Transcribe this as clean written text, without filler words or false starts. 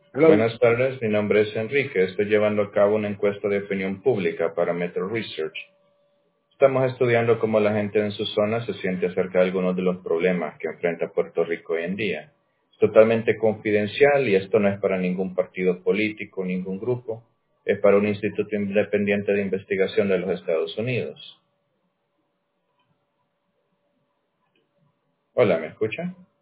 Hello. Buenas tardes, mi nombre es Enrique. Estoy llevando a cabo una encuesta de opinión pública para Metro Research. Estamos estudiando cómo la gente en su zona se siente acerca de algunos de los problemas que enfrenta Puerto Rico hoy en día. Es totalmente confidencial y esto no es para ningún partido político, ningún grupo. Es para un instituto independiente de investigación de los Estados Unidos. Hola, ¿me escucha?